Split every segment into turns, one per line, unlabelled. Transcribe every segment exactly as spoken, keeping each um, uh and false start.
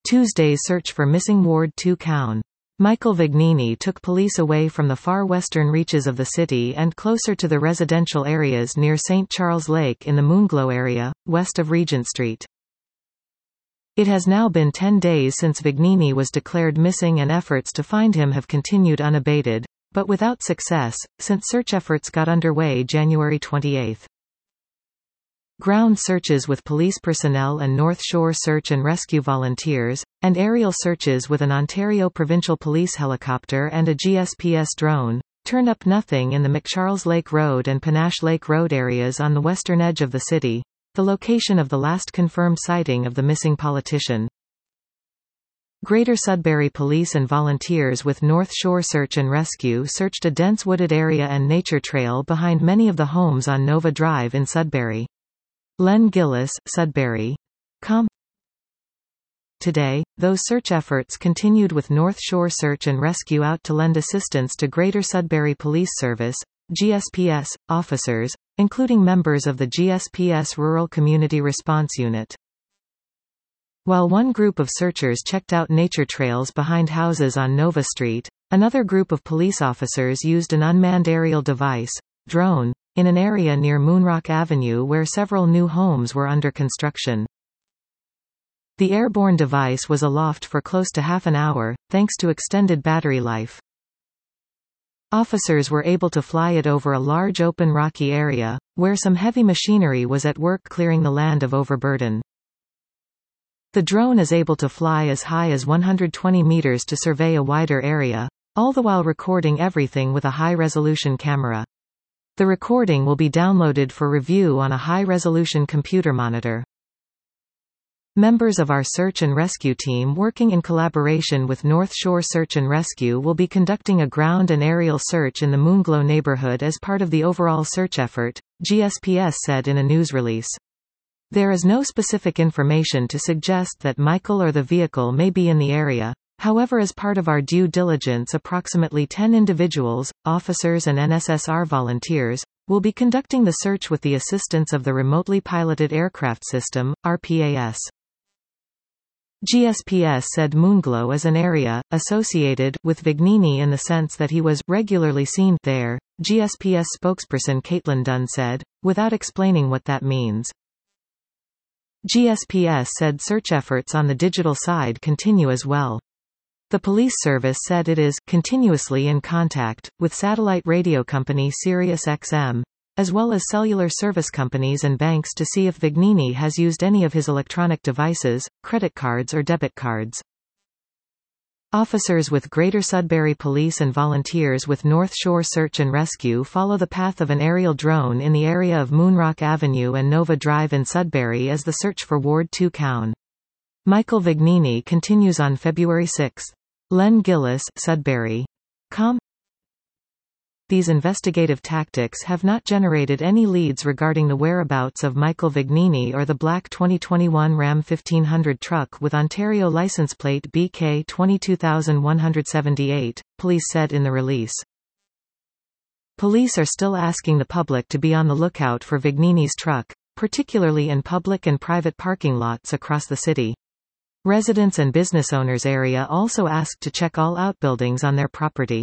Tuesday's search for missing Ward two Cown. Michael Vignini took police away from the far western reaches of the city and closer to the residential areas near Saint Charles Lake in the Moonglow area, west of Regent Street. It has now been ten days since Vignini was declared missing and efforts to find him have continued unabated, but without success, since search efforts got underway January twenty-eighth. Ground searches with police personnel and North Shore Search and Rescue volunteers, and aerial searches with an Ontario Provincial Police helicopter and a G S P S drone, turned up nothing in the McCharles Lake Road and Panache Lake Road areas on the western edge of the city, the location of the last confirmed sighting of the missing politician. Greater Sudbury Police and volunteers with North Shore Search and Rescue searched a dense wooded area and nature trail behind many of the homes on Nova Drive in Sudbury. Len Gillis, Sudbury. Com. Today, those search efforts continued with North Shore Search and Rescue out to lend assistance to Greater Sudbury Police Service, G S P S, officers, including members of the G S P S Rural Community Response Unit. While one group of searchers checked out nature trails behind houses on Nova Street, another group of police officers used an unmanned aerial device, drone, in an area near Moonrock Avenue where several new homes were under construction. The airborne device was aloft for close to half an hour, thanks to extended battery life. Officers were able to fly it over a large open rocky area, where some heavy machinery was at work clearing the land of overburden. The drone is able to fly as high as one hundred twenty meters to survey a wider area, all the while recording everything with a high-resolution camera. The recording will be downloaded for review on a high-resolution computer monitor. Members of our search and rescue team working in collaboration with North Shore Search and Rescue will be conducting a ground and aerial search in the Moonglow neighborhood as part of the overall search effort, G S P S said in a news release. There is no specific information to suggest that Michael or the vehicle may be in the area. However, as part of our due diligence, approximately ten individuals, officers and N S S R volunteers, will be conducting the search with the assistance of the Remotely Piloted Aircraft System, R P A S. G S P S said Moonglow is an area associated with Vignini in the sense that he was regularly seen there, G S P S spokesperson Caitlin Dunn said, without explaining what that means. G S P S said search efforts on the digital side continue as well. The police service said it is continuously in contact with satellite radio company Sirius X M, as well as cellular service companies and banks to see if Vignini has used any of his electronic devices, credit cards or debit cards. Officers with Greater Sudbury Police and volunteers with North Shore Search and Rescue follow the path of an aerial drone in the area of Moonrock Avenue and Nova Drive in Sudbury as the search for Ward two Cown. Michael Vignini continues on February sixth. Len Gillis, Sudbury. Com. These investigative tactics have not generated any leads regarding the whereabouts of Michael Vignini or the black twenty twenty-one Ram fifteen hundred truck with Ontario license plate B K twenty-two one seventy-eight, police said in the release. Police are still asking the public to be on the lookout for Vignini's truck, particularly in public and private parking lots across the city. Residents and business owners area also asked to check all outbuildings on their property.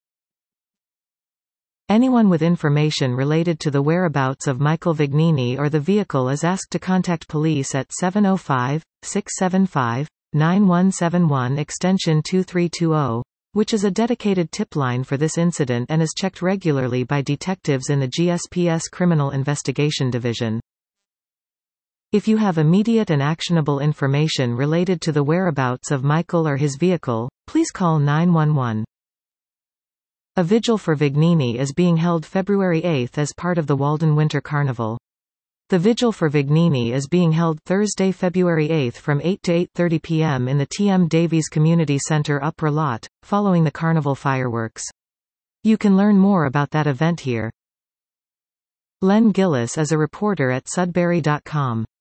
Anyone with information related to the whereabouts of Michael Vignini or the vehicle is asked to contact police at seven oh five, six seven five, nine one seven one extension two three two zero, which is a dedicated tip line for this incident and is checked regularly by detectives in the G S P S Criminal Investigation Division. If you have immediate and actionable information related to the whereabouts of Michael or his vehicle, please call nine one one. A vigil for Vignini is being held February eighth as part of the Walden Winter Carnival. The vigil for Vignini is being held Thursday, February eighth from eight to eight thirty p m in the T M Davies Community Center Upper Lot, following the carnival fireworks. You can learn more about that event here. Len Gillis is a reporter at Sudbury dot com.